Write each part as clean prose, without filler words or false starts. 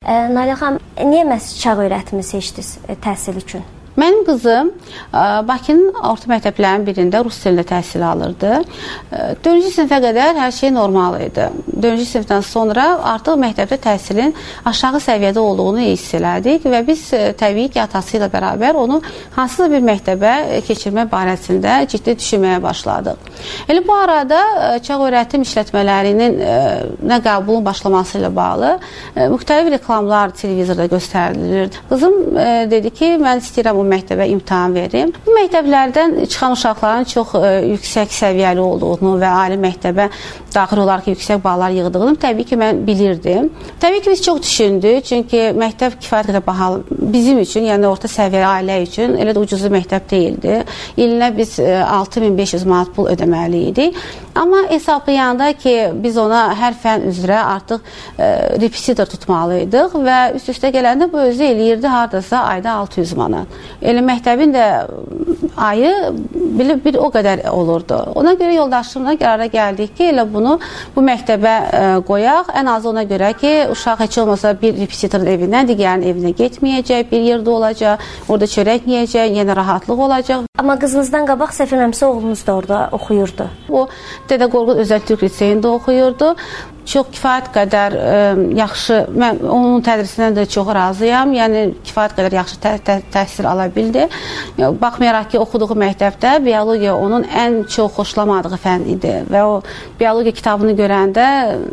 Nailə xanım, niyə məhz çağ öyrətimi seçdiniz təhsil üçün? Mənim qızım Bakının orta məktəblərinin birində rus dilində təhsil alırdı. 4-cü sinifə qədər hər şey normal idi. 4-cü sinifdən sonra artıq məktəbdə təhsilin aşağı səviyyədə olduğunu hiss elədik və biz təbii ki, atası ilə bərabər onu hansısa bir məktəbə keçirmək barəsində ciddi düşünməyə başladıq. Elə bu arada çağ öyrətim işlətmələrinin nə qəbulun başlaması ilə bağlı müxtəlif reklamlar televizorda göstərilirdi. Qızım dedi ki, mən istəyirəm o məktəbə imtahan verim. Bu məktəblərdən çıxan uşaqların çox yüksək səviyyəli olduğunu və ali məktəbə daxil olaraq yüksək ballar yığdığını təbii ki, mən bilirdim. Təbii ki, biz çox düşündük, çünki məktəb kifayət qədər bahalı bizim üçün, yəni orta səviyyə ailə üçün elə də ucuzlu məktəb deyildi. İlinə biz 6500 manat pul ödəməli idik. Amma hesablayanda ki, biz ona hər fən üzrə artıq repetitor tutmalıydıq və üst-üstə gələndə bu özü eləyirdi hardasa ayda 600 manat. Elə məktəbin də ayı bir o qədər olurdu. Ona görə yoldaşımla qərara gəldik ki, elə bunu bu məktəbə qoyaq. Ən azı ona görə ki, uşaq heç olmasa bir repetitorun evindən digərinin evinə getməyəcək, bir yerdə olacaq, orada çörək yeyəcək, yenə rahatlıq olacaq. Amma qızınızdan qabaq səhv eləmirəmsə oğlunuz da orada oxuyurdu. O Dədə Qorqud Özəl Türk Liseyində oxuyurdu. Çox kifayət qədər yaxşı, mən onun tədrisindən də çox razıyam. Yəni kifayət qədər yaxşı təhsil ala bildi. Baxmayaraq ki, oxuduğu məktəbdə biologiya onun ən çox xoşlamadığı fən idi və o biologiya kitabını görəndə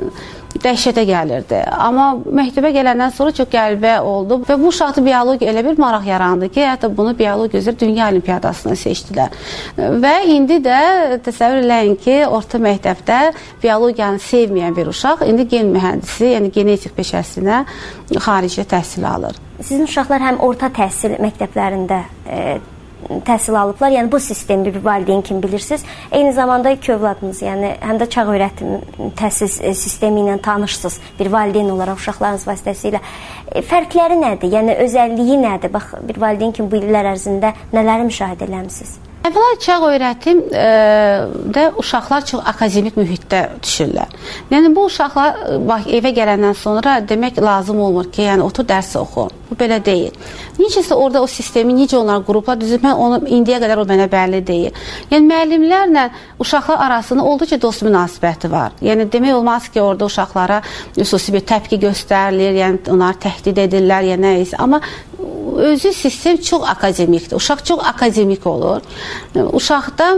dəhşətə gəlirdi. Amma məktəbə gələndən sonra çox qəribə oldu və bu uşaqda biologiya elə bir maraq yarandı ki, hətta bunu biologiya üzrə dünya olimpiyadasına seçdilər. Və indi də təsəvvür eləyin ki, orta məktəbdə biologiyanı sevməyən bir uşaq indi gen mühəndisi, yəni genetik peşəsinə xaricdə təhsil alır. Sizin uşaqlar həm orta təhsil məktəblərində təhsil alıblar, yəni bu sistemi bir valideyn kimi bilirsiniz. Eyni zamanda iki övladınız, yəni həm də çağ öyrətim təhsil sistemi ilə tanışsınız bir valideyn olaraq uşaqlarınız vasitəsilə. Fərqləri nədir? Yəni özəlliyi nədir? Bax, bir valideyn kimi bu illər ərzində nələri müşahidə eləmisiniz? Əvvəla çağ öyrətim də uşaqlar çox akademik mühitdə düşürlər. Yəni bu uşaqlar evə gələndən sonra demək lazım olmur ki, yəni otur dərsi oxu. Bu belə deyil. Necəsə orada o sistemi necə onlar qruplar düzüb, mən onu indiyə qədər o mənə bəlli deyil. Yəni müəllimlərlə uşaqlar arasında olduqca dost münasibəti var. Yəni demək olmaz ki, orada uşaqlara xüsusi bir təpki göstərilir, yəni onları təhdid edirlər, yəni nə isə. Amma özü sistem çox akademikdir. Uşaq çox akademik olur. Uşaqda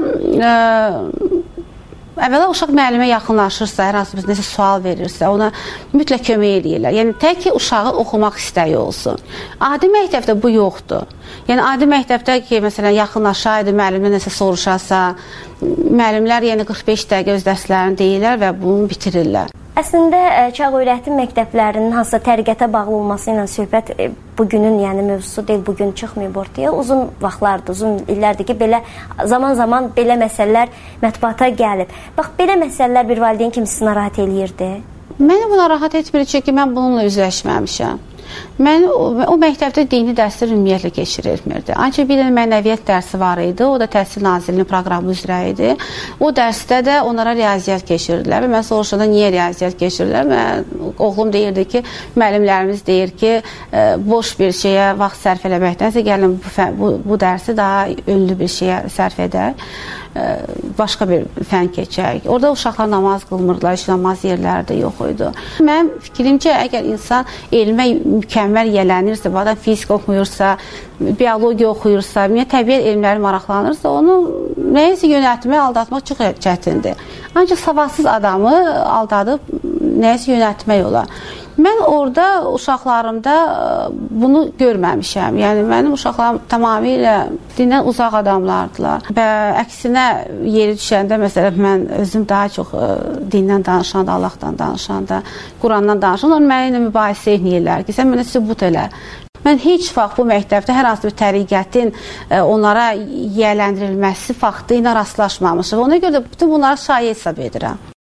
əvvəla uşaq müəllimə yaxınlaşırsa, hər hansı bir nəsə sual verirsə, ona mütləq kömək edirlər. Yəni tək ki, uşağı oxumaq istəyi olsun. Adi məktəbdə bu yoxdur. Yəni adi məktəbdə ki, məsələn, yaxınlaşaydı, müəllimə nəsə soruşarsa, müəllimlər yəni 45 dəqiqə öz dərslərini deyirlər və bunu bitirirlər. Əslində çağ öyrətim məktəblərinin hansısa təriqətə bağlı olması ilə söhbət bugünün yəni mövzusu deyil, bugün çıxmayıb ortaya. Uzun vaxtlardır, uzun illərdir ki, belə zaman-zaman belə məsələlər mətbuata gəlib. Bax, belə məsələlər bir valideyn kimi sizi narahat eləyirdi? Məni bu narahat etmir, çünki mən bununla üzləşməmişəm. Mən o məktəbdə dini dərslər ümumiyyətlə keçirilmirdi. Ancaq bir mənəviyyat dərsi var idi, o da Təhsil Nazirliyinin proqramı üzrə idi. O dərsdə də onlara riyaziyyat keçirdilər və mən soruşanda niyə riyaziyyat keçirdilər? Oğlum deyirdi ki, müəllimlərimiz deyir ki, boş bir şeyə vaxt sərf eləməkdənsə gəlin bu dərsi daha ünlü bir şeyə sərf edək, başqa bir fən keçək. Orada uşaqlar namaz qılmırdılar, heç namaz yerləri də yox idi. Mənim fikrimcə, əgər insan elmə mükəmməl yələnirsə, bu adam fizik oxuyursa, biologiya oxuyursa, təbiət elmləri maraqlanırsa, onu nəyəsə yönəltməyə, aldatmaq çox çətindir. Ancaq savadsız adamı aldadıb nəyəsə yönəltmək olar. Mən orada uşaqlarımda bunu görməmişəm. Yəni mənim uşaqlarım tamamilə dindən uzaq adamlardılar. Və əksinə yeri düşəndə məsələn mən özüm daha çox dindən danışanda, Allahdan danışanda, Qurandan danışanda mənə ilə mübahisə edirlər ki, sən mənə sübut elə. Mən heç vaxt bu məktəbdə hər hansı bir təriqətin onlara yiyələndirilməsi faktı ilə rastlaşmamışam. Ona görə də bütün bunları şayə hesab edirəm.